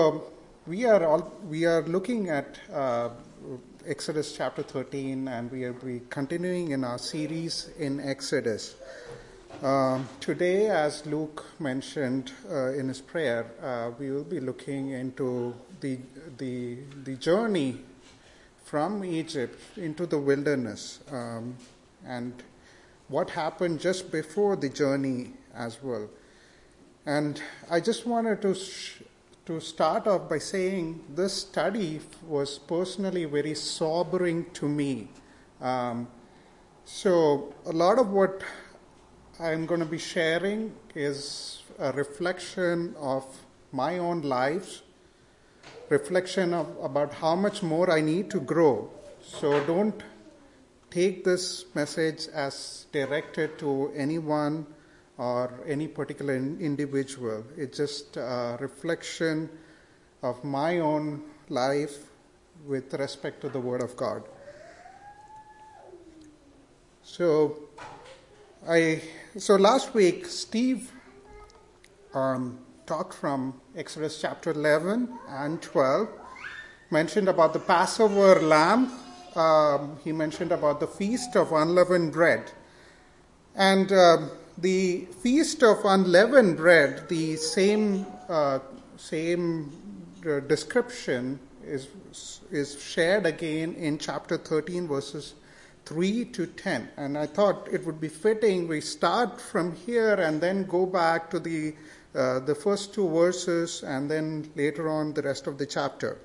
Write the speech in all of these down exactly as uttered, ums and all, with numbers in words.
So we are all we are looking at uh, Exodus chapter thirteen, and we are we continuing in our series in Exodus. Um, today, as Luke mentioned uh, in his prayer, uh, we will be looking into the the the journey from Egypt into the wilderness, um, and what happened just before the journey as well. And I just wanted to sh- to start off by saying this study was personally very sobering to me. Um, so a lot of what I'm going to be sharing is a reflection of my own life, reflection of about how much more I need to grow. So don't take this message as directed to anyone or any particular in- individual. It's just a reflection of my own life with respect to the Word of God. So, I so last week Steve um, talked from Exodus chapter eleven and twelve, mentioned about the Passover lamb. Um, he mentioned about the Feast of Unleavened Bread, and um, the Feast of Unleavened Bread, the same uh, same uh, description is is shared again in chapter thirteen, verses three to ten. And I thought it would be fitting we start from here and then go back to the uh, the first two verses, and then later on the rest of the chapter.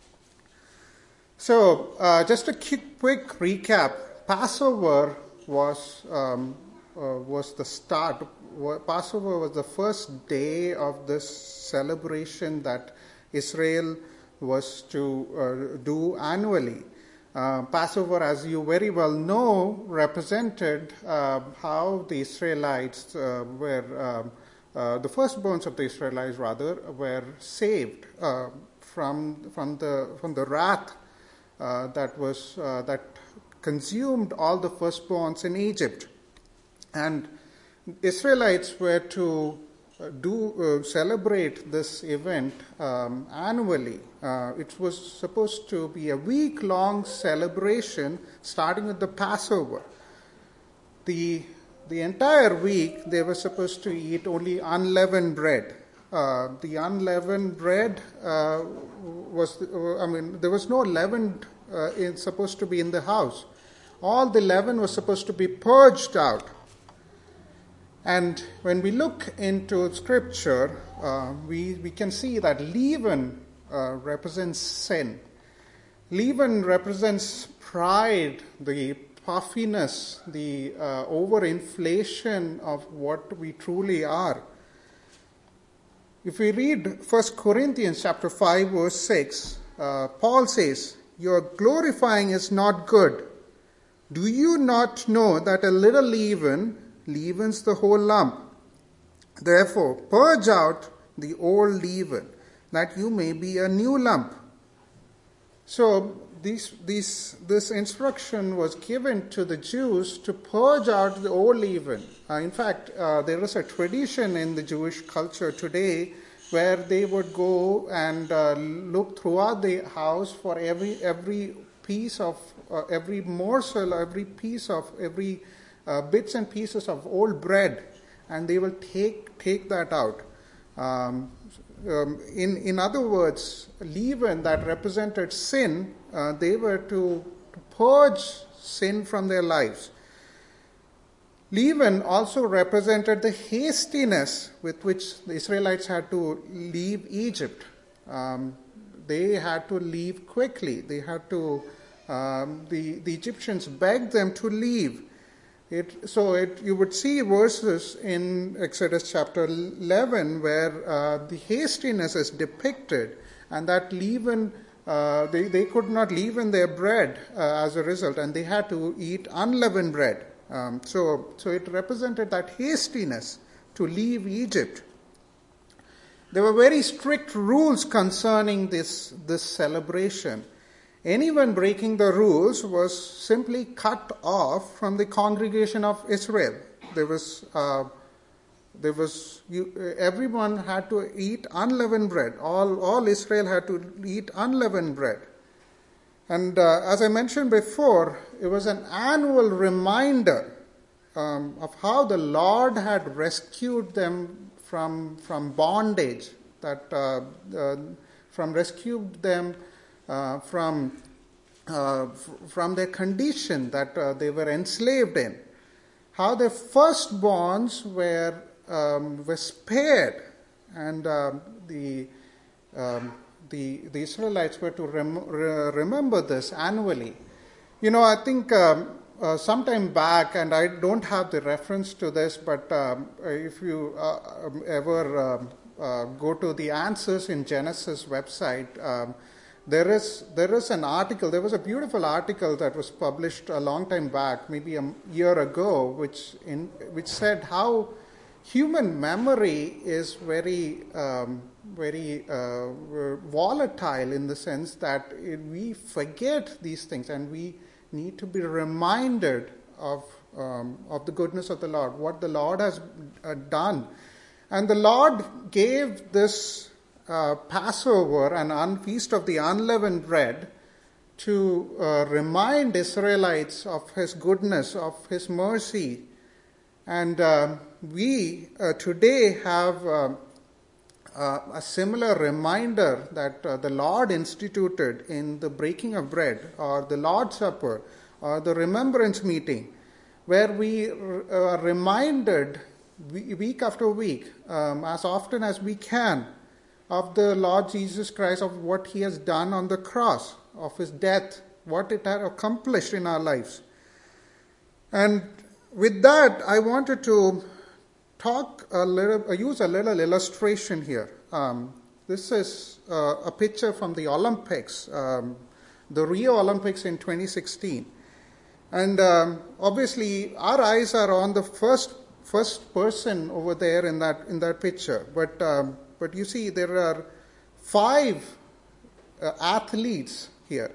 So, uh, just a quick, quick recap. Passover was um, uh, was the start. Passover was the first day of this celebration that Israel was to uh, do annually. Uh, Passover, as you very well know, represented uh, how the Israelites uh, were, um, uh, the firstborns of the Israelites rather, were saved uh, from from the from the wrath uh, that was uh, that consumed all the firstborns in Egypt. And Israelites were to uh, do uh, celebrate this event um, annually. Uh, it was supposed to be a week-long celebration, starting with the Passover. The the entire week they were supposed to eat only unleavened bread. Uh, the unleavened bread uh, was, uh, I mean, there was no leaven uh, in, supposed to be in the house. All the leaven was supposed to be purged out. And when we look into Scripture, uh, we, we can see that leaven uh, represents sin. Leaven represents pride, the puffiness, the uh, overinflation of what we truly are. If we read First Corinthians chapter five, verse six, uh, Paul says, "Your glorifying is not good. Do you not know that a little leaven leavens the whole lump? Therefore, purge out the old leaven, that you may be a new lump." So, this, this, this instruction was given to the Jews to purge out the old leaven. Uh, in fact, uh, there is a tradition in the Jewish culture today where they would go and uh, look throughout the house for every every piece of, uh, every morsel, every piece of, every Uh, bits and pieces of old bread, and they will take take that out. Um, um, in in other words, leaven that represented sin, uh, they were to, to purge sin from their lives. Leaven also represented the hastiness with which the Israelites had to leave Egypt. Um, they had to leave quickly. They had to. Um, the the Egyptians begged them to leave. It, so it, you would see verses in Exodus chapter eleven where uh, the hastiness is depicted, and that leaven, uh, they, they could not leaven their bread uh, as a result, and they had to eat unleavened bread. Um, so, so it represented that hastiness to leave Egypt. There were very strict rules concerning this, this celebration. Anyone breaking the rules was simply cut off from the congregation of Israel. There was uh, there was you, everyone had to eat unleavened bread. All all Israel had to eat unleavened bread. And uh, as I mentioned before, it was an annual reminder um, of how the Lord had rescued them from from bondage, that uh, uh, from rescued them uh, from uh, f- from their condition that uh, they were enslaved in. How their firstborns were um, were spared, and um, the um, the the Israelites were to rem- re- remember this annually. You know, I think um, uh, sometime back, and I don't have the reference to this, but um, if you uh, um, ever um, uh, go to the Answers in Genesis website, um, there is there is an article. There was a beautiful article that was published a long time back, maybe a year ago, which in which said how human memory is very um, very uh, volatile, in the sense that it, we forget these things, and we need to be reminded of um, of the goodness of the Lord, what the Lord has uh, done. And the Lord gave this uh, Passover and un- Feast of the Unleavened Bread to uh, remind Israelites of His goodness, of His mercy. And uh, we uh, today have uh, uh, a similar reminder that uh, the Lord instituted in the breaking of bread, or the Lord's Supper, or the remembrance meeting, where we are reminded week after week, um, as often as we can, of the Lord Jesus Christ, of what He has done on the cross, of His death, what it had accomplished in our lives. And with that, I wanted to talk a little, use a little illustration here. Um, this is uh, a picture from the Olympics, um, the Rio Olympics in twenty sixteen. And um, obviously, our eyes are on the first first person over there in that in that picture. But um, but you see, there are five uh, athletes here,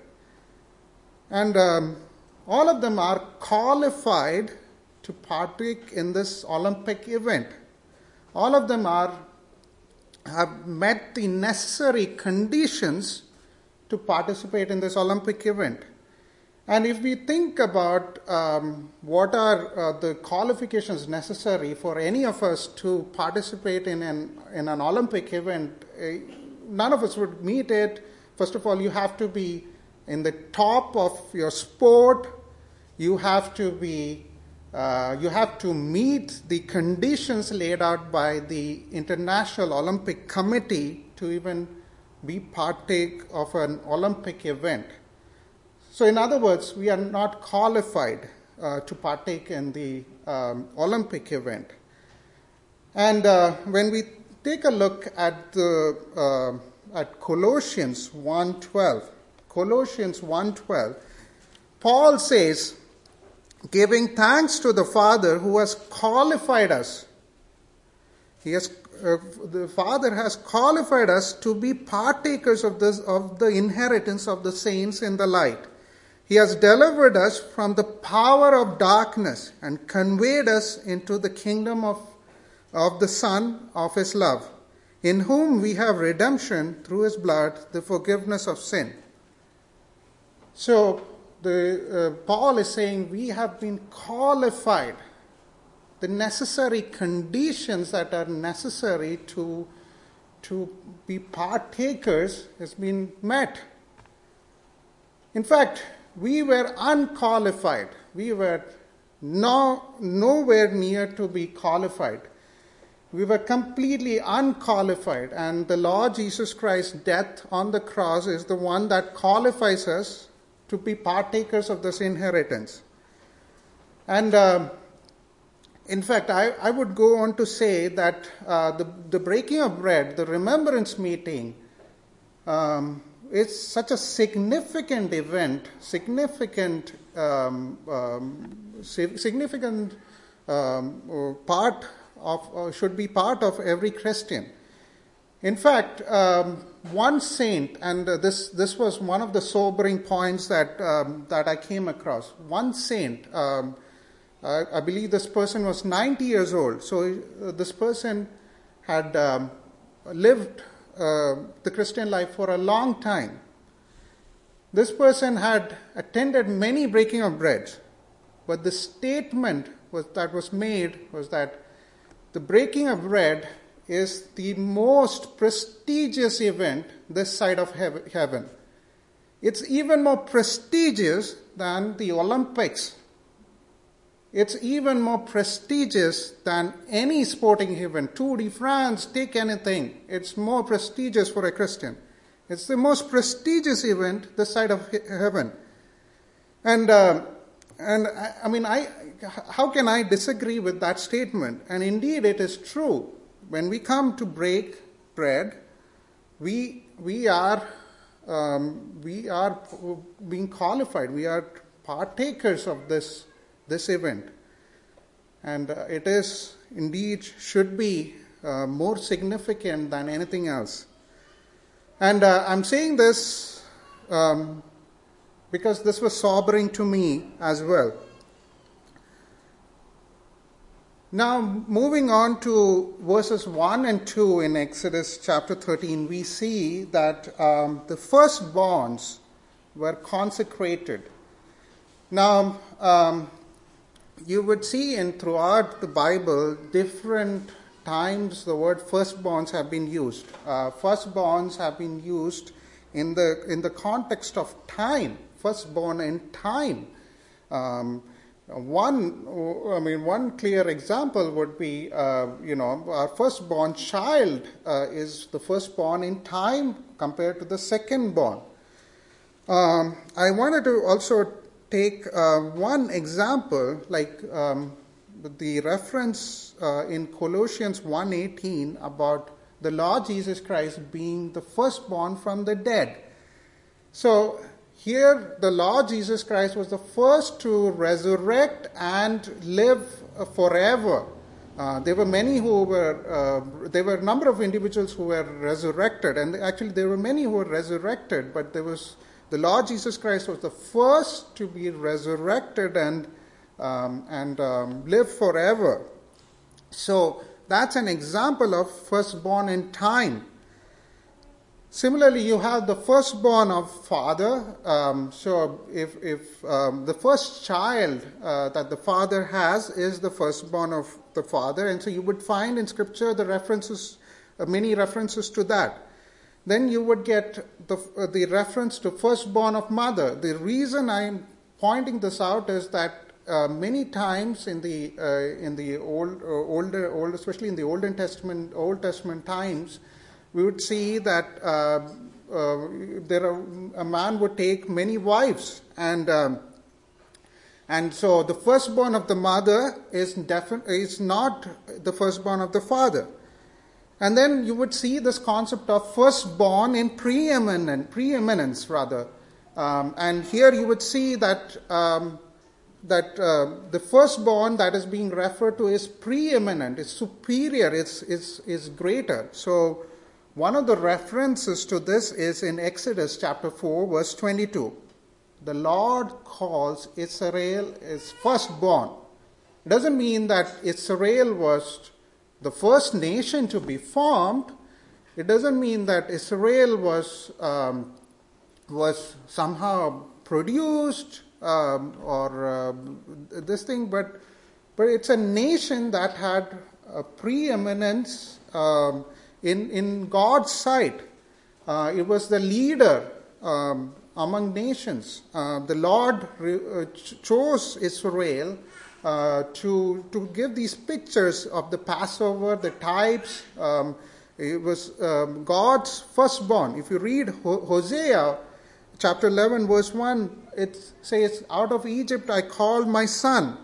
and um, all of them are qualified to partake in this Olympic event. All of them are have met the necessary conditions to participate in this Olympic event. And if we think about um, what are uh, the qualifications necessary for any of us to participate in an, in an Olympic event, uh, none of us would meet it. First of all, you have to be in the top of your sport. You have to be, uh, you have to meet the conditions laid out by the International Olympic Committee to even be partake of an Olympic event. So in other words, we are not qualified uh, to partake in the um, Olympic event. And uh, when we take a look at the uh, at Colossians one twelve, Colossians one twelve, Paul says, giving thanks to the Father who has qualified us. He has uh, the Father has qualified us to be partakers of this of the inheritance of the saints in the light. He has delivered us from the power of darkness and conveyed us into the kingdom of, of the Son of His love, in whom we have redemption through His blood, the forgiveness of sin. So the uh, Paul is saying we have been qualified. The necessary conditions that are necessary to, to be partakers has been met. In fact, we were unqualified. We were no, nowhere near to be qualified. We were completely unqualified. And the Lord Jesus Christ's death on the cross is the one that qualifies us to be partakers of this inheritance. And uh, in fact, I, I would go on to say that uh, the, the breaking of bread, the remembrance meeting, um, it's such a significant event, significant, um, um, significant um, part of, uh, should be part of every Christian. In fact, um, one saint, and uh, this this was one of the sobering points that um, that I came across. One saint, um, Uh, I believe this person was ninety years old. So uh, this person had um, lived uh, the Christian life for a long time. This person had attended many breaking of breads, but the statement was, that was made was that the breaking of bread is the most prestigious event this side of heaven. It's even more prestigious than the Olympics. It's even more prestigious than any sporting event. Tour de France, take anything. It's more prestigious for a Christian. It's the most prestigious event this side of heaven. And uh, and I, I mean, I how can I disagree with that statement? And indeed, it is true. When we come to break bread, we we are um, we are being qualified. We are partakers of this this event, and uh, it is indeed should be uh, more significant than anything else. And uh, I'm saying this um, because this was sobering to me as well. Now, moving on to verses one and two in Exodus chapter thirteen, we see that um, the firstborns were consecrated. Now, um, you would see in throughout the Bible, different times the word firstborns have been used. Uh, firstborns have been used in the in the context of time. Firstborn in time. Um, One, I mean, one clear example would be, uh, you know, our firstborn child uh, is the firstborn in time compared to the secondborn. Um, I wanted to also take uh, one example, like um, the reference uh, in Colossians one eighteen about the Lord Jesus Christ being the firstborn from the dead. So, here, the Lord Jesus Christ was the first to resurrect and live forever. Uh, there were many who were, uh, there were a number of individuals who were resurrected, and actually there were many who were resurrected, but there was, the Lord Jesus Christ was the first to be resurrected and, um, and um, live forever. So, that's an example of firstborn in time. Similarly, you have the firstborn of father. Um, so if, if um, the first child uh, that the father has is the firstborn of the father, and so you would find in Scripture the references, uh, many references to that. Then you would get the, uh, the reference to firstborn of mother. The reason I'm pointing this out is that uh, many times in the uh, in the old, uh, older, old, especially in the Old Testament, Old Testament times, we would see that uh, uh, there are, a man would take many wives, and um, and so the firstborn of the mother is defi- is not the firstborn of the father. And then you would see this concept of firstborn in preeminent, preeminence rather. Um, and here you would see that um, that uh, the firstborn that is being referred to is preeminent, is superior, is is is greater. So one of the references to this is in Exodus chapter four, verse twenty-two. The Lord calls Israel his firstborn. It doesn't mean that Israel was the first nation to be formed. It doesn't mean that Israel was um, was somehow produced um, or uh, this thing, but but it's a nation that had a preeminence um, in in God's sight. Uh, it was the leader um, among nations. Uh, the Lord re- uh, ch- chose Israel Uh, to to give these pictures of the Passover, the types. Um, it was um, God's firstborn. If you read Ho- Hosea chapter eleven, verse one, it says, "Out of Egypt I called my son."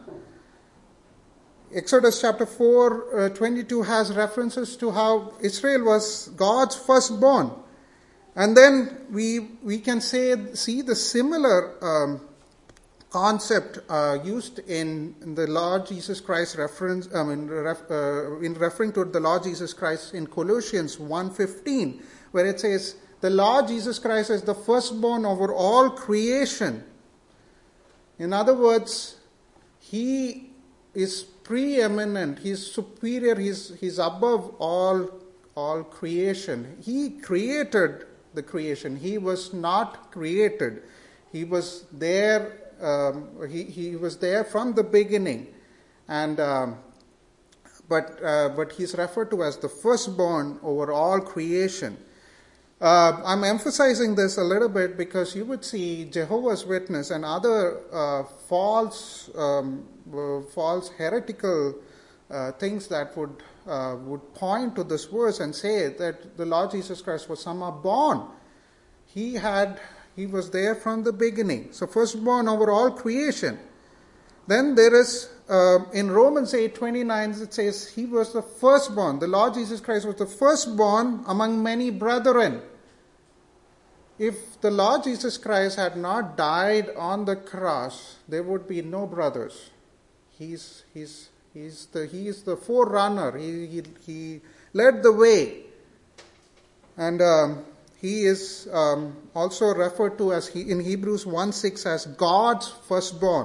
Exodus chapter four, uh, twenty-two has references to how Israel was God's firstborn. And then we we can say see the similar um, concept uh, used in, in the Lord Jesus Christ reference, I mean, ref, uh, in referring to the Lord Jesus Christ in Colossians one fifteen, where it says, the Lord Jesus Christ is the firstborn over all creation. In other words, he is preeminent. He's superior. He's, he's above all, all creation. He created the creation. He was not created. He was there. Um, he, he was there from the beginning. And um, but uh, but he's referred to as the firstborn over all creation. Uh, I'm emphasizing this a little bit because you would see Jehovah's Witness and other uh, false, um, uh, false heretical uh, things that would uh, would point to this verse and say that the Lord Jesus Christ was somehow born. He had, he was there from the beginning. So firstborn over all creation. Then there is uh, in Romans eight twenty-nine it says he was the firstborn. The Lord Jesus Christ was the firstborn among many brethren. If the Lord Jesus Christ had not died on the cross, there would be no brothers. He's he's he's the he is the forerunner. He he, he led the way, and um, he is um, also referred to as he, in Hebrews one six as God's firstborn.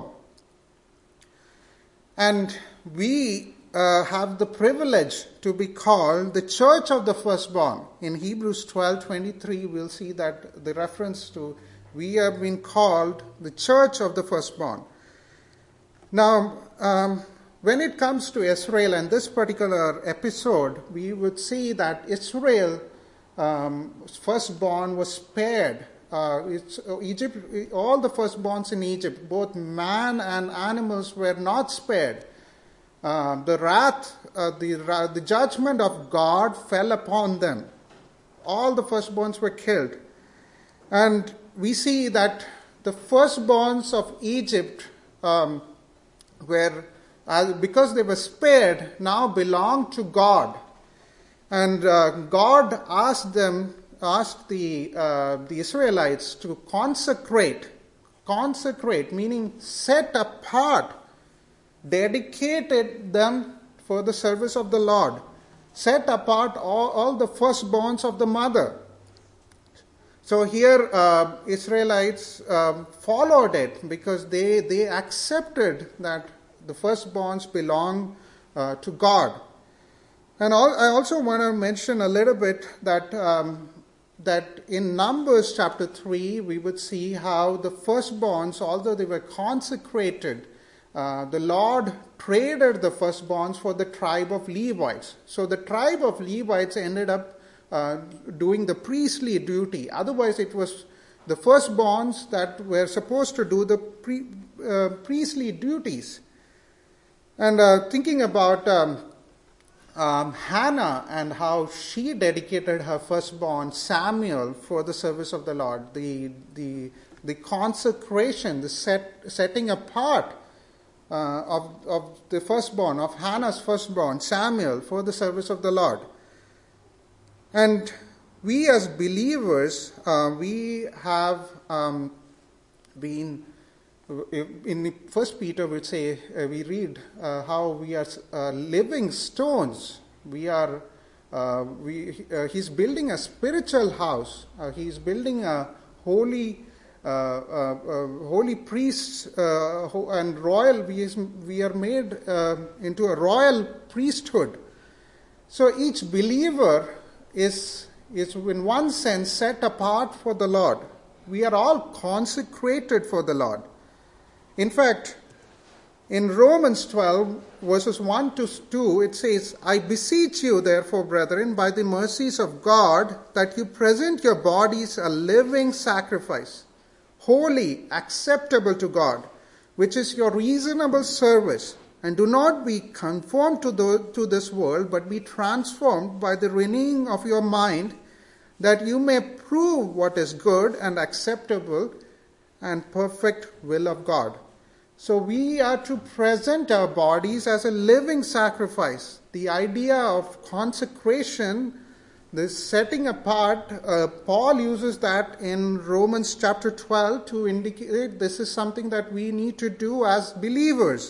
And we Uh, have the privilege to be called the church of the firstborn. In Hebrews twelve twenty-three, we'll see that the reference to we have been called the church of the firstborn. Now, um, when it comes to Israel and this particular episode, we would see that Israel, um, firstborn, was spared. Uh, it's, uh, Egypt, all the firstborns in Egypt, both man and animals, were not spared. Uh, the wrath, uh, the, uh, the judgment of God fell upon them. All the firstborns were killed. And we see that the firstborns of Egypt um, were, uh, because they were spared, now belong to God. And uh, God asked them, asked the, uh, the Israelites to consecrate, consecrate, meaning set apart, dedicated them for the service of the Lord, set apart all, all the firstborns of the mother. So here uh, Israelites uh, followed it because they, they accepted that the firstborns belong uh, to God. And all, I also want to mention a little bit that um, that in Numbers chapter three, we would see how the firstborns, although they were consecrated, Uh, the Lord traded the firstborns for the tribe of Levites. So the tribe of Levites ended up uh, doing the priestly duty. Otherwise, it was the firstborns that were supposed to do the pre, uh, priestly duties. And uh, thinking about um, um, Hannah and how she dedicated her firstborn Samuel for the service of the Lord, the the the consecration, the set, setting apart Uh, of, of the firstborn, of Hannah's firstborn, Samuel, for the service of the Lord. And we as believers, uh, we have um, been, in First Peter we say, uh, we read uh, how we are uh, living stones. We are, uh, we, uh, he's building a spiritual house. Uh, he's building a holy Uh, uh, uh, holy priests uh, and royal, we, is, we are made uh, into a royal priesthood. So each believer is, is in one sense set apart for the Lord. We are all consecrated for the Lord. In fact, in Romans twelve, verses one to two, it says, I beseech you, therefore, brethren, by the mercies of God, that you present your bodies a living sacrifice, holy, acceptable to God, which is your reasonable service. And do not be conformed to, the, to this world, but be transformed by the renewing of your mind, that you may prove what is good and acceptable and perfect will of God. So we are to present our bodies as a living sacrifice. The idea of consecration, this setting apart, uh, Paul uses that in Romans chapter twelve to indicate this is something that we need to do as believers.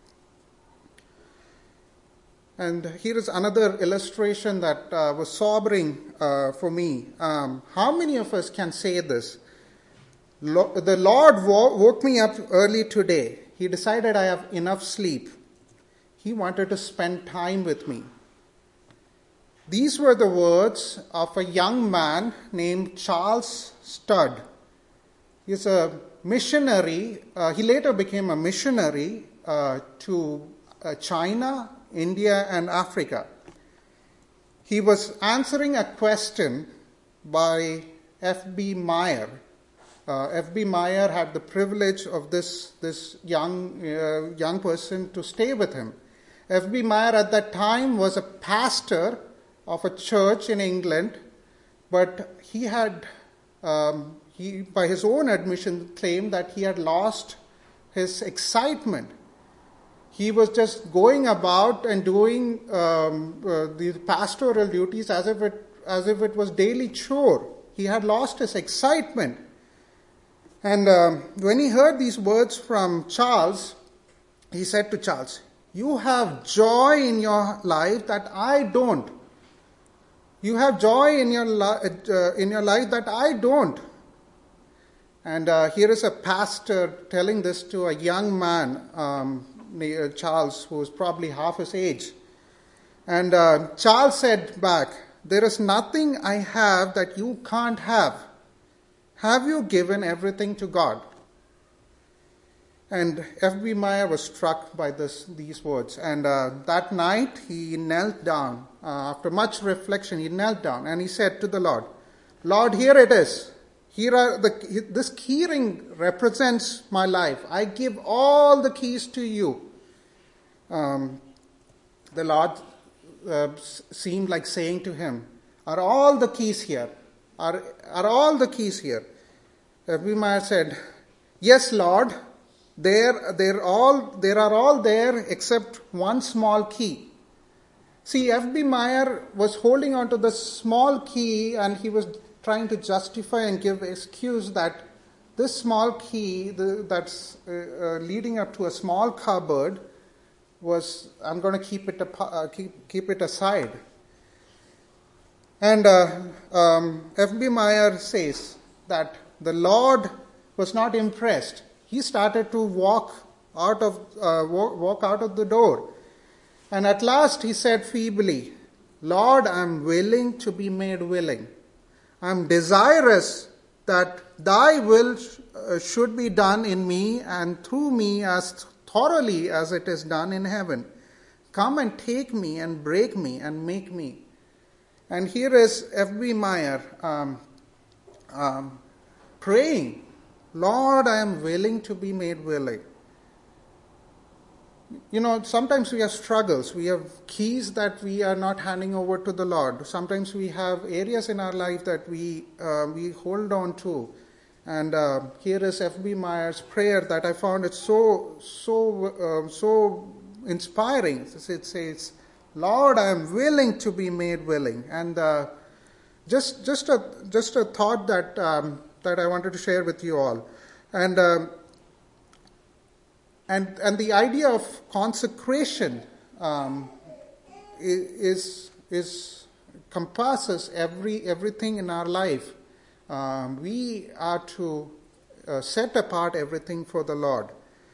And here is another illustration that uh, was sobering uh, for me. Um, how many of us can say this? Lo- the Lord wo- woke me up early today. He decided I have enough sleep. he wanted to spend time with me. These were the words of a young man named Charles Studd. He's a missionary. Uh, he later became a missionary uh, to uh, China, India, and Africa. He was answering a question by F B Meyer. Uh, F B Meyer had the privilege of this, this young, uh, young person to stay with him. F B Meyer at that time was a pastor of a church in England, but he had, um, he, by his own admission, claimed that he had lost his excitement. He was just going about and doing um, uh, the pastoral duties as if it as if it was daily chore. He had lost his excitement. And um, when he heard these words from Charles, he said to Charles, "You have joy in your life that I don't. You have joy in your li- uh, in your life that I don't." And uh, here is a pastor telling this to a young man, um, Charles, who was probably half his age. And uh, Charles said back, "There is nothing I have that you can't have. Have you given everything to God?" And F B Meyer was struck by this, these words. And uh, that night he knelt down. Uh, after much reflection, he knelt down and he said to the Lord, "Lord, here it is. Here are the, this keyring represents my life. I give all the keys to you." Um, the Lord uh, seemed like saying to him, "Are all the keys here? Are, are all the keys here?" F B Meyer said, "Yes, Lord. There, they're all, there are all there except one small key." See, F B Meyer was holding on to the small key and he was trying to justify and give excuse that this small key the, that's uh, uh, leading up to a small cupboard was, I'm going to keep it, uh, keep, keep it aside. And uh, um, F B Meyer says that the Lord was not impressed. He started to walk out of uh, walk, walk out of the door. And at last he said feebly, "Lord, I am willing to be made willing. I am desirous that thy will sh- uh, should be done in me and through me as thoroughly as it is done in heaven. Come and take me and break me and make me." And here is F B Meyer um, um, praying, "Lord, I am willing to be made willing." You know, sometimes we have struggles. We have keys that we are not handing over to the Lord. Sometimes we have areas in our life that we uh, we hold on to. And uh, here is F B Meyer's prayer that I found it so so uh, so inspiring. It says, "Lord, I am willing to be made willing." And uh, just just a just a thought that um, that I wanted to share with you all. And um, And and the idea of consecration um, is is compasses every everything in our life. Um, we are to uh, set apart everything for the Lord.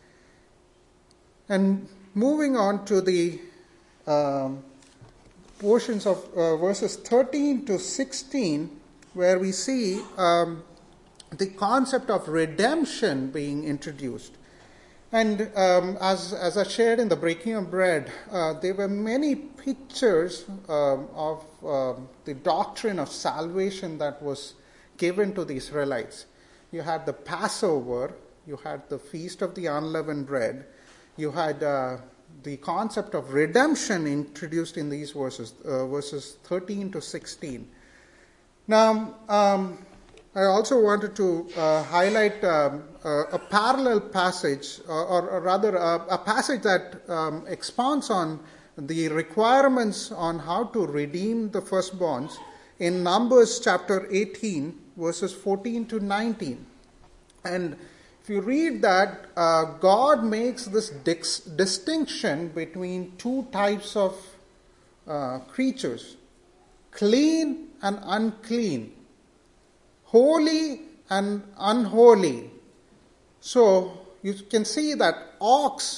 And moving on to the um, portions of uh, verses thirteen to sixteen, where we see um, the concept of redemption being introduced. And um, as, as I shared in the breaking of bread, uh, there were many pictures um, of uh, the doctrine of salvation that was given to the Israelites. You had the Passover, you had the Feast of the Unleavened Bread, you had uh, the concept of redemption introduced in these verses, uh, verses thirteen to sixteen. Now, um, I also wanted to uh, highlight um, uh, a parallel passage, or, or rather a, a passage that um, expounds on the requirements on how to redeem the firstborns in Numbers chapter eighteen, verses fourteen to nineteen. And if you read that, uh, God makes this dix- distinction between two types of uh, creatures, clean and unclean, holy and unholy. So you can see that ox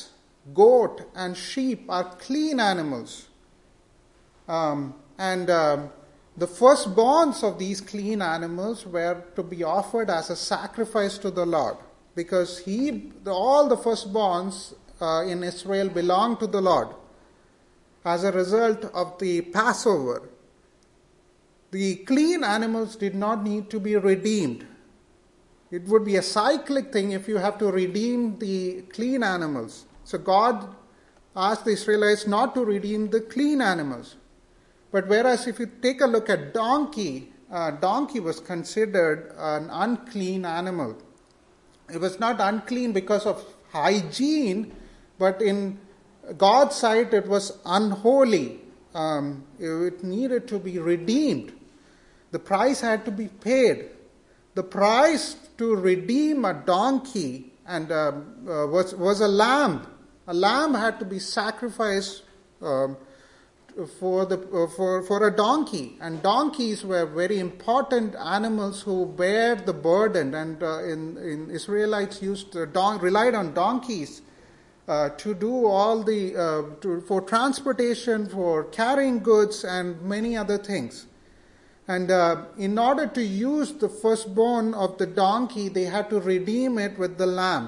goat, and sheep are clean animals. Um, and um, the firstborns of these clean animals were to be offered as a sacrifice to the Lord, because he, all the firstborns uh, in Israel belong to the Lord as a result of the Passover. The clean animals did not need to be redeemed. It would be a cyclic thing if you have to redeem the clean animals. So God asked the Israelites not to redeem the clean animals. But whereas if you take a look at donkey, uh, donkey was considered an unclean animal. It was not unclean because of hygiene, but in God's sight it was unholy. Um, it needed to be redeemed. The price had to be paid. The price to redeem a donkey and uh, uh, was was a lamb. A lamb had to be sacrificed um, for the uh, for for a donkey, and donkeys were very important animals who bear the burden. And uh, in in Israelites used uh, don- relied on donkeys uh, to do all the uh, to, for transportation, for carrying goods, and many other things. And uh, in order to use the firstborn of the donkey, they had to redeem it with the lamb.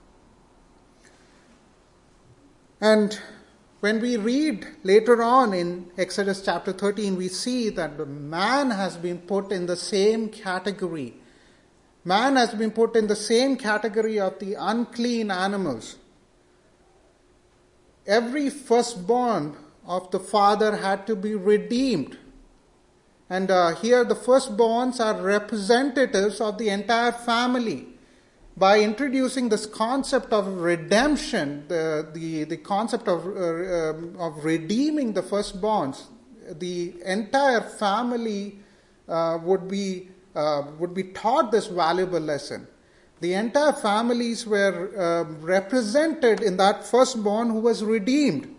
And when we read later on in Exodus chapter thirteen, we see that the man has been put in the same category. Man has been put in the same category of the unclean animals. Every firstborn of the father had to be redeemed. And uh, here the firstborns are representatives of the entire family. By introducing this concept of redemption, the, the, the concept of, uh, um, of redeeming the firstborns, the entire family uh, would be uh, would be taught this valuable lesson. The entire families were uh, represented in that firstborn who was redeemed.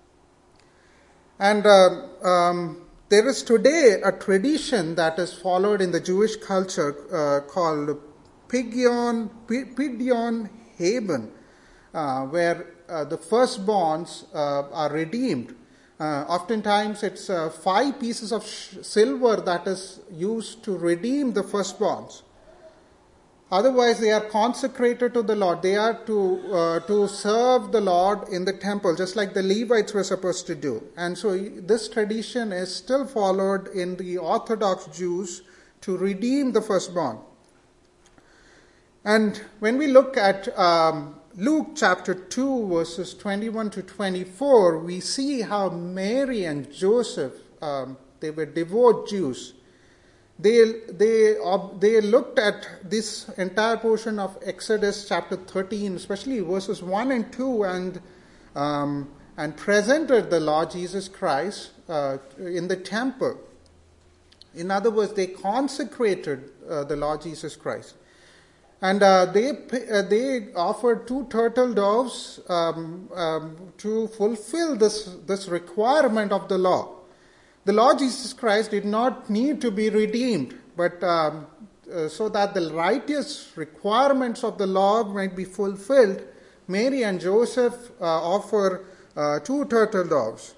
And uh, um, there is today a tradition that is followed in the Jewish culture uh, called Pidyon, Pidyon Haben, uh, where uh, the firstborns uh, are redeemed. Uh, oftentimes it's uh, five pieces of sh- silver that is used to redeem the firstborns. Otherwise, they are consecrated to the Lord. They are to uh, to serve the Lord in the temple, just like the Levites were supposed to do. And so this tradition is still followed in the Orthodox Jews to redeem the firstborn. And when we look at um, Luke chapter two, verses twenty-one to twenty-four, we see how Mary and Joseph, um, they were devout Jews. They, they, uh, they looked at this entire portion of Exodus chapter thirteen, especially verses one and two, and, um, and presented the Lord Jesus Christ uh, in the temple. In other words, they consecrated uh, the Lord Jesus Christ. And uh, they uh, they offered two turtle doves um, um, to fulfill this, this requirement of the law. The Lord Jesus Christ did not need to be redeemed, but um, uh, so that the righteous requirements of the law might be fulfilled, Mary and Joseph uh, offer uh, two turtle doves.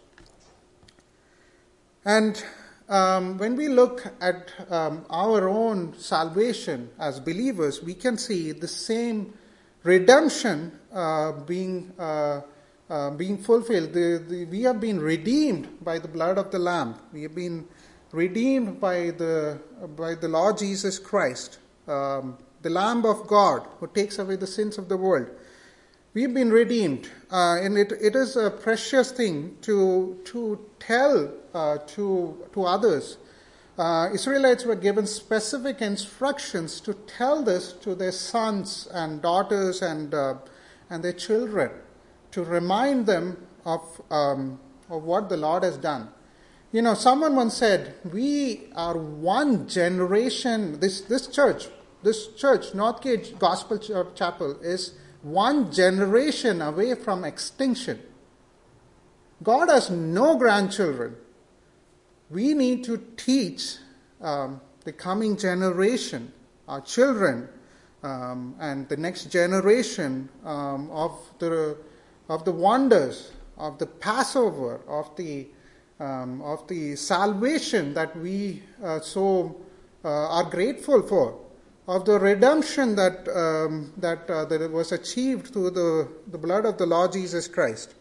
And Um, when we look at um, our own salvation as believers, we can see the same redemption uh, being uh, uh, being fulfilled. The, the, we have been redeemed by the blood of the Lamb. We have been redeemed by the by the Lord Jesus Christ, um, the Lamb of God who takes away the sins of the world. We've been redeemed, uh, and it, it is a precious thing to to tell uh, to to others. Uh, Israelites were given specific instructions to tell this to their sons and daughters and uh, and their children, to remind them of um, of what the Lord has done. You know, someone once said, "We are one generation." This this church, this church, Northgate Gospel Chapel, is one generation away from extinction. God has no grandchildren. We need to teach um, the coming generation, our children, um, and the next generation um, of the of the wonders, of the Passover, of the um, of the salvation that we uh, so uh, are grateful for, of the redemption that um, that uh, that was achieved through the, the blood of the Lord Jesus Christ.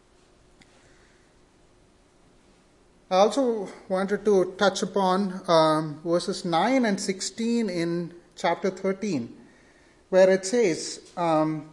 I also wanted to touch upon um, verses nine and sixteen in chapter thirteen, where it says, um,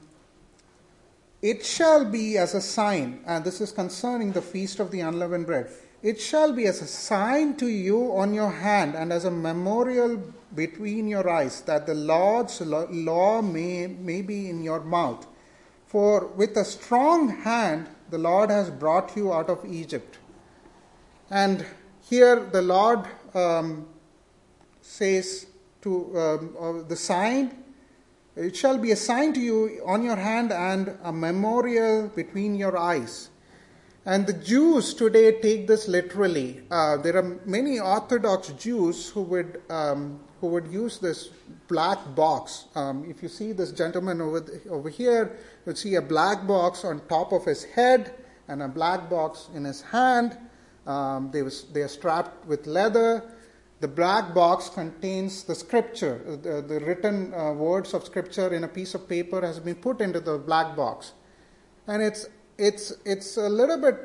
"It shall be as a sign," and this is concerning the feast of the unleavened bread, "it shall be as a sign to you on your hand and as a memorial between your eyes, that the Lord's law may, may be in your mouth. For with a strong hand the Lord has brought you out of Egypt." And here the Lord um, says to um, uh, the sign, "It shall be a sign to you on your hand and a memorial between your eyes." And the Jews today take this literally. Uh, there are many Orthodox Jews who would um, who would use this black box. Um, if you see this gentleman over the, over here, you'll see a black box on top of his head and a black box in his hand. Um, they, was, they are strapped with leather. The black box contains the scripture. The, the written uh, words of scripture in a piece of paper has been put into the black box. And it's it's it's a little bit,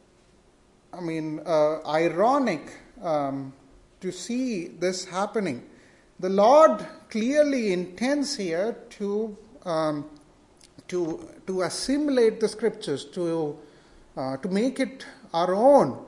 I mean, uh, ironic um, to see this happening. The Lord clearly intends here to um, to to assimilate the scriptures, to uh, to make it our own.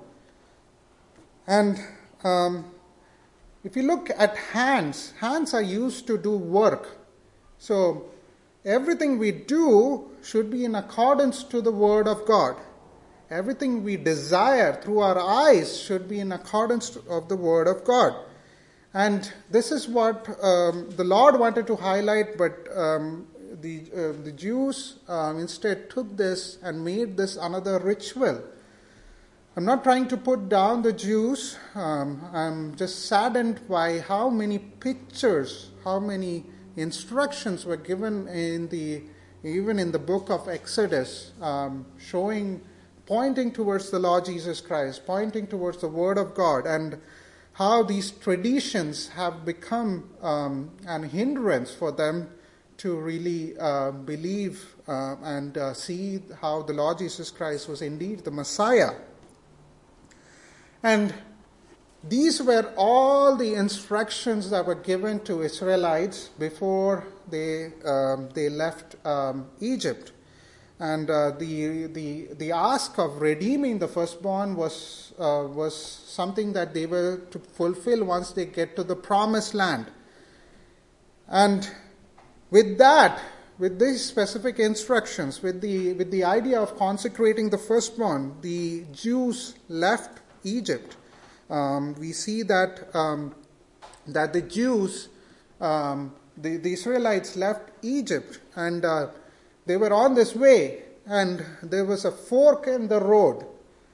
And um, if you look at hands, hands are used to do work. So everything we do should be in accordance to the Word of God. Everything we desire through our eyes should be in accordance to, of the Word of God. And this is what um, the Lord wanted to highlight, but um, the, uh, the Jews um, instead took this and made this another ritual. I'm not trying to put down the Jews. Um, I'm just saddened by how many pictures, how many instructions were given in the, even in the book of Exodus, um, showing, pointing towards the Lord Jesus Christ, pointing towards the Word of God, and how these traditions have become um, an hindrance for them to really uh, believe uh, and uh, see how the Lord Jesus Christ was indeed the Messiah. And these were all the instructions that were given to Israelites before they um, they left um, Egypt. And uh, the the the ask of redeeming the firstborn was uh, was something that they were to fulfill once they get to the promised land. And with that, with these specific instructions, with the with the idea of consecrating the firstborn, the Jews left Egypt. Um, we see that um, that the Jews, um, the, the Israelites left Egypt, and uh, they were on this way, and there was a fork in the road.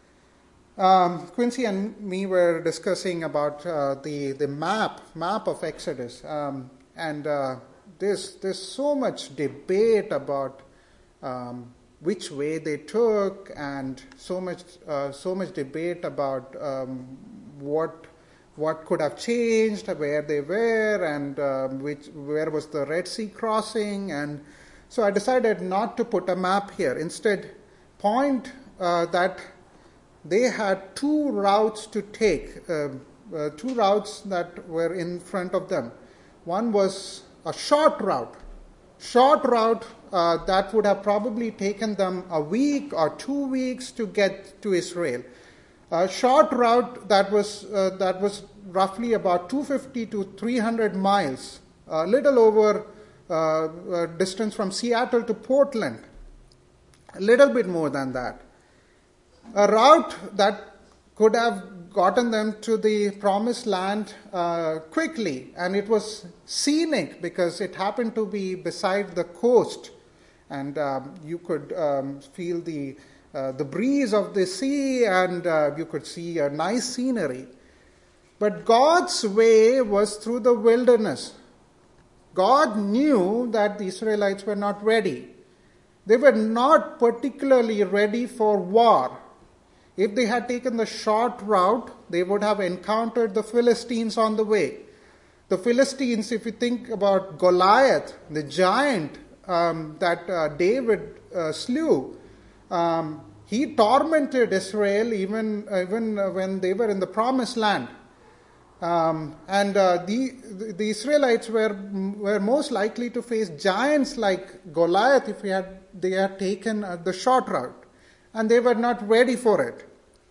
Um, Quincy and me were discussing about uh, the the map map of Exodus, um, and uh, there's there's so much debate about Um, which way they took, and so much uh, so much debate about um, what what could have changed, where they were, and um, which where was the Red Sea crossing. And so I decided not to put a map here. Instead, point uh, that they had two routes to take, uh, uh, two routes that were in front of them. One was a short route. Short route uh, that would have probably taken them a week or two weeks to get to Israel. A short route that was uh, that was roughly about two hundred fifty to three hundred miles, a little over uh, uh, distance from Seattle to Portland, a little bit more than that. A route that could have gotten them to the promised land uh, quickly, and it was scenic because it happened to be beside the coast, and um, you could um, feel the uh, the breeze of the sea, and uh, you could see a nice scenery. But God's way was through the wilderness. God knew that the Israelites were not ready. They were not particularly ready for war. If they had taken the short route, they would have encountered the Philistines on the way. The Philistines, if you think about Goliath, the giant um, that uh, David uh, slew, um, he tormented Israel even, even when they were in the promised land. Um, and uh, the, the Israelites were, were most likely to face giants like Goliath if we had, they had taken uh, the short route. And they were not ready for it.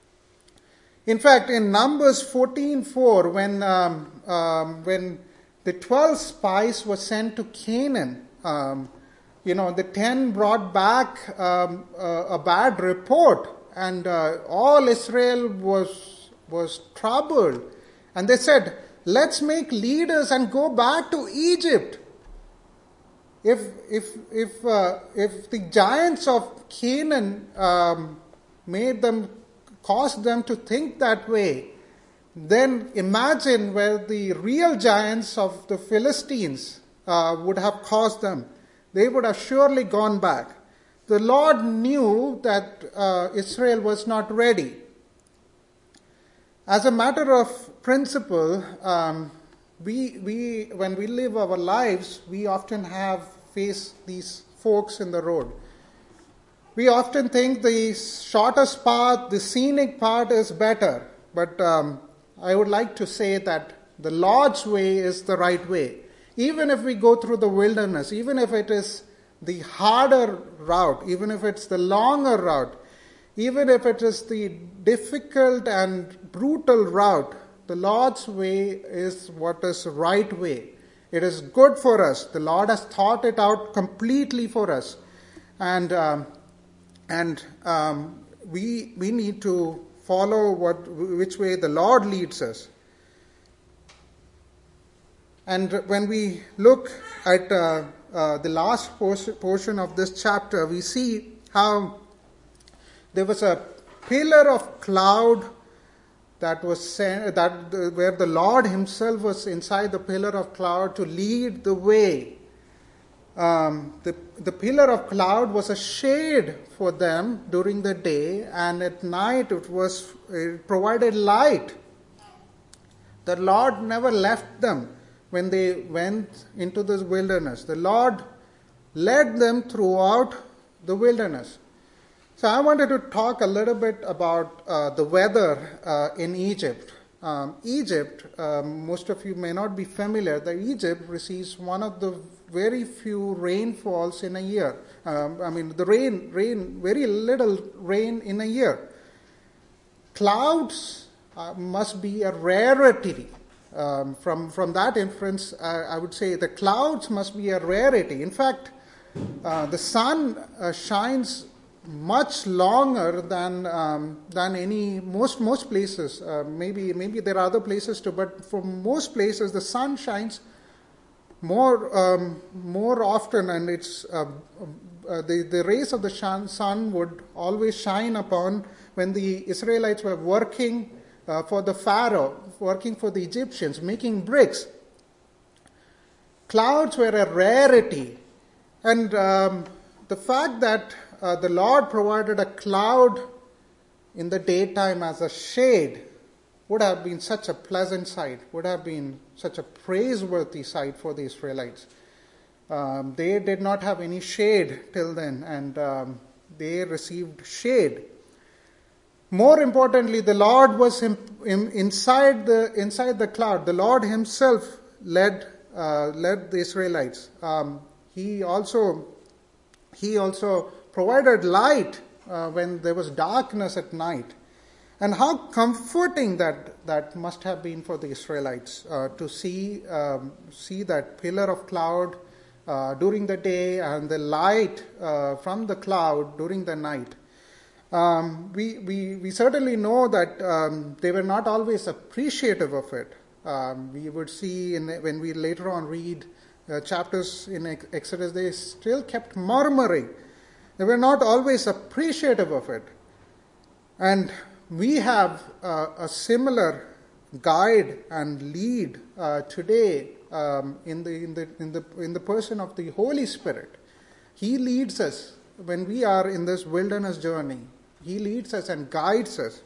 In fact, in Numbers fourteen four, when, um, um, when the twelve spies were sent to Canaan, um, you know, the ten brought back um, a, a bad report, and uh, all Israel was, was troubled. And they said, let's make leaders and go back to Egypt. If, if, if, uh, if the giants of Canaan um, made them caused them to think that way, then imagine where the real giants of the Philistines uh, would have caused them. They would have surely gone back. The Lord knew that uh, Israel was not ready. As a matter of principle, um, we, we, when we live our lives, we often have faced these forks in the road. We often think the shortest path, the scenic path is better. But um, I would like to say that the Lord's way is the right way. Even if we go through the wilderness, even if it is the harder route, even if it's the longer route, even if it is the difficult and brutal route, the Lord's way is what is the right way. It is good for us. The Lord has thought it out completely for us. And um, And um, we we need to follow what which way the Lord leads us. And when we look at uh, uh, the last portion of this chapter, we see how there was a pillar of cloud that was sent, that the, where the Lord Himself was inside the pillar of cloud to lead the way. Um, the, the pillar of cloud was a shade for them during the day, and at night it was it provided light. The Lord never left them when they went into this wilderness. The Lord led them throughout the wilderness. So I wanted to talk a little bit about uh, the weather uh, in Egypt. Um, Egypt, um, most of you may not be familiar, that Egypt receives one of the very few rainfalls in a year. Um, I mean, the rain, rain, very little rain in a year. Clouds uh, must be a rarity. Um, from, from that inference, uh, I would say the clouds must be a rarity. In fact, uh, the sun uh, shines much longer than um, than any most most places. Uh, maybe maybe there are other places too, but for most places the sun shines more um, more often, and it's uh, uh, the the rays of the sun would always shine upon when the Israelites were working uh, for the Pharaoh, working for the Egyptians, making bricks. Clouds were a rarity, and um, the fact that Uh, the Lord provided a cloud in the daytime as a shade would have been such a pleasant sight, would have been such a praiseworthy sight for the Israelites. Um, they did not have any shade till then, and um, they received shade. More importantly, the Lord was in, in, inside the inside the cloud. The Lord Himself led uh, led the Israelites. Um, he also He also provided light uh, when there was darkness at night. And how comforting that, that must have been for the Israelites uh, to see um, see that pillar of cloud uh, during the day and the light uh, from the cloud during the night. Um, we, we, we certainly know that um, they were not always appreciative of it. Um, we would see in, when we later on read uh, chapters in Exodus, they still kept murmuring. They were not always appreciative of it. And we have uh, a similar guide and lead uh, today um, in the in the in the in the person of the Holy Spirit. He leads us when we are in this wilderness journey. He leads us and guides us.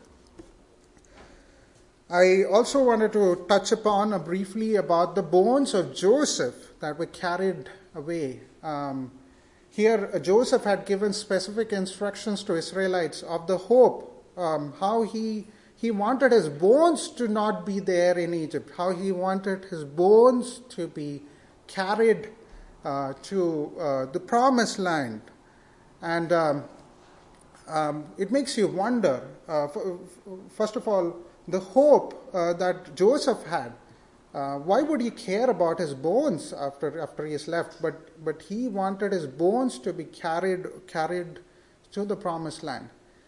I also wanted to touch upon uh, briefly about the bones of Joseph that were carried away. Um, here, uh, Joseph had given specific instructions to Israelites of the hope, um, how he he wanted his bones to not be there in Egypt, how he wanted his bones to be carried uh, to uh, the promised land. And um, um, it makes you wonder, uh, first of all, the hope uh, that Joseph had. Uh, why would he care about his bones after after he is left? But but he wanted his bones to be carried carried to the promised land.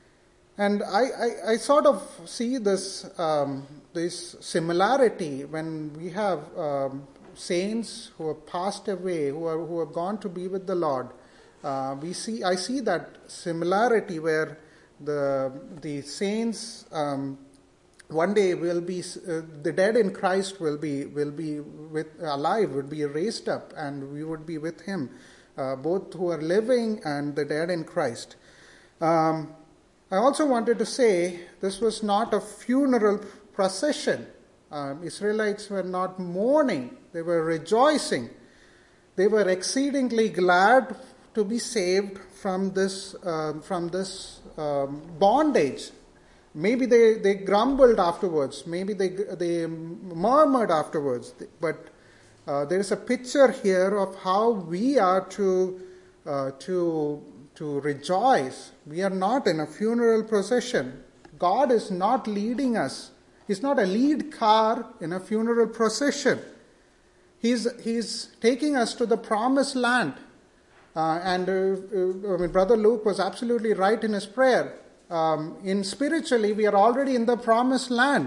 And I, I, I sort of see this um, this similarity when we have um, saints who have passed away, who are who have gone to be with the Lord. Uh, we see I see that similarity where the the saints. Um, One day will be uh, the dead in Christ will be will be with alive, would be raised up, and we would be with Him, uh, both who are living and the dead in Christ. Um, I also wanted to say this was not a funeral procession. Um, Israelites were not mourning; they were rejoicing. They were exceedingly glad to be saved from this uh, from this um, bondage. Maybe they, they grumbled afterwards. Maybe they they murmured afterwards. But uh, there is a picture here of how we are to uh, to to rejoice. We are not in a funeral procession. God is not leading us. He's not a lead car in a funeral procession. He's he's taking us to the promised land. Uh, and uh, uh, I mean, Brother Luke was absolutely right in his prayer. Um, in spiritually, we are already in the promised land.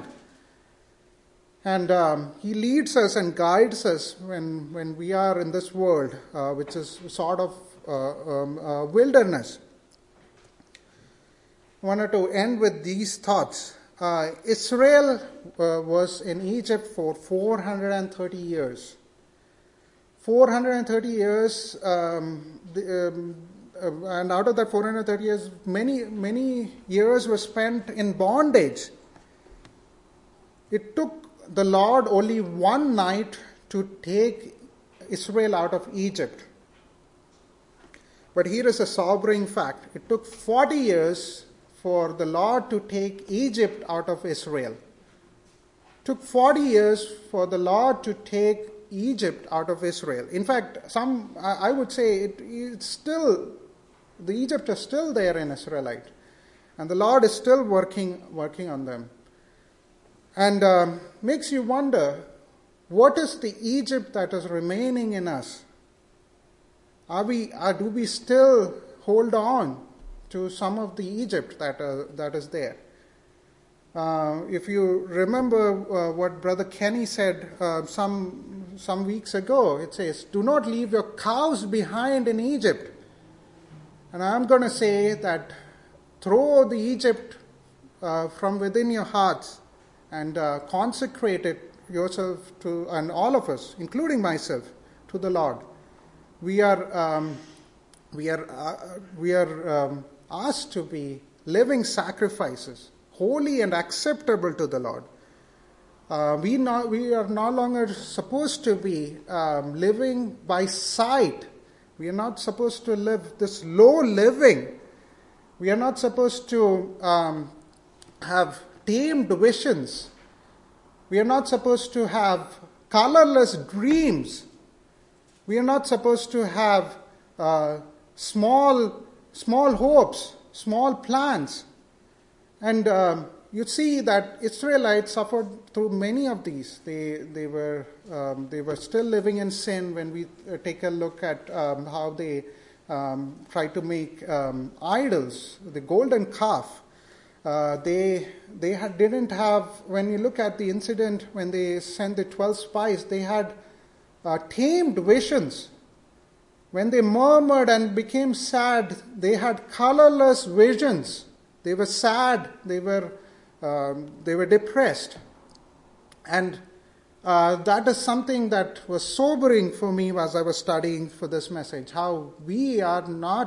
And um, He leads us and guides us when, when we are in this world, uh, which is sort of uh, um, uh, wilderness. I wanted to end with these thoughts. Uh, Israel uh, was in Egypt for four hundred thirty years. four hundred thirty years, um, the, um, Uh, and out of that four hundred thirty years, many, many years were spent in bondage. It took the Lord only one night to take Israel out of Egypt. But here is a sobering fact. It took forty years for the Lord to take Egypt out of Israel. It took forty years for the Lord to take Egypt out of Israel. In fact, some I would say it, it's still The Egypt is still there in Israelite, and the Lord is still working working on them. And um, makes you wonder, what is the Egypt that is remaining in us? Are we? Are, do we still hold on to some of the Egypt that uh, that is there? Uh, if you remember uh, what Brother Kenny said uh, some some weeks ago, it says, "Do not leave your cows behind in Egypt." And I'm going to say that throw the Egypt uh, from within your hearts and uh, consecrate it yourself to, and all of us, including myself, to the Lord. We are um, we are uh, we are um, asked to be living sacrifices, holy and acceptable to the Lord. Uh, we no, we are no longer supposed to be um, living by sight. We are not supposed to live this low living. We are not supposed to um, have tamed visions. We are not supposed to have colorless dreams. We are not supposed to have uh, small, small hopes, small plans. And um, you see that Israelites suffered through many of these. They they were um, they were still living in sin. When we uh, take a look at um, how they um, tried to make um, idols, the golden calf, uh, they they had, didn't have. When you look at the incident when they sent the twelve spies, they had uh, tamed visions. When they murmured and became sad, they had colorless visions. They were sad. They were um, they were depressed, and uh, that is something that was sobering for me as I was studying for this message. How we are not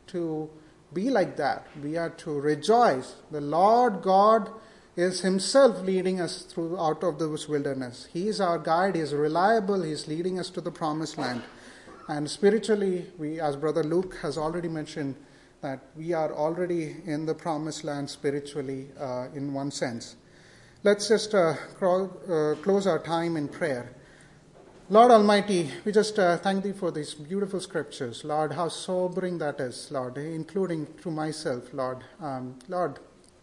to be like that. We are to rejoice. The Lord God is himself leading us through out of this wilderness. He is our guide. He is reliable. He is leading us to the promised land. And spiritually, we, as Brother Luke has already mentioned, that we are already in the promised land spiritually uh, in one sense. Let's just uh, crawl, uh, close our time in prayer. Lord Almighty, we just uh, thank Thee for these beautiful scriptures. Lord, how sobering that is, Lord, including to myself, Lord. Um, Lord,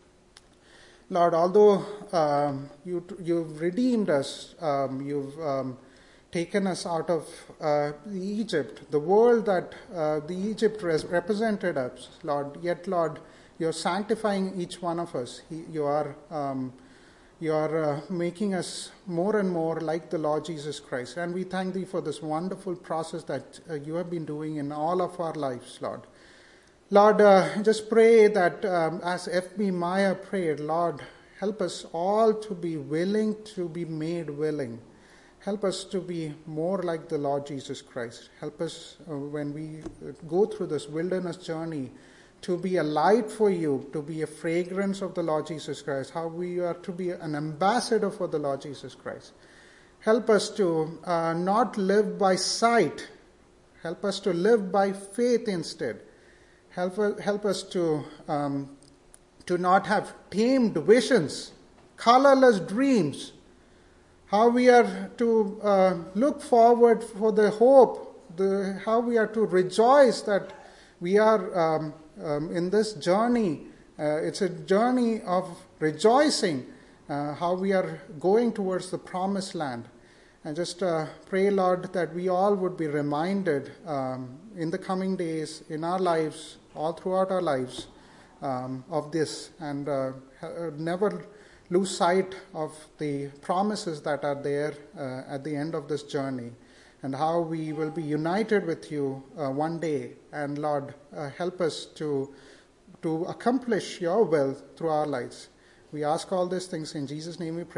Lord, although um, you, you've redeemed us, um, you've um, taken us out of uh, Egypt, the world that uh, the Egypt res- represented us, Lord, yet, Lord, you're sanctifying each one of us. He, you are... Um, You are uh, making us more and more like the Lord Jesus Christ. And we thank Thee for this wonderful process that uh, you have been doing in all of our lives, Lord. Lord, uh, just pray that um, as F B Meyer prayed, Lord, help us all to be willing to be made willing. Help us to be more like the Lord Jesus Christ. Help us uh, when we go through this wilderness journey to be a light for you, to be a fragrance of the Lord Jesus Christ, how we are to be an ambassador for the Lord Jesus Christ. Help us to uh, not live by sight. Help us to live by faith instead. Help, help us to, um, to not have tamed visions, colorless dreams. How we are to uh, look forward for the hope, the, how we are to rejoice that we are um, um, in this journey. Uh, it's a journey of rejoicing, uh, how we are going towards the promised land. And just uh, pray, Lord, that we all would be reminded um, in the coming days, in our lives, all throughout our lives, um, of this, and uh, never lose sight of the promises that are there uh, at the end of this journey, and how we will be united with you uh, one day. And Lord, uh, help us to, to accomplish your will through our lives. We ask all these things in Jesus' name we pray.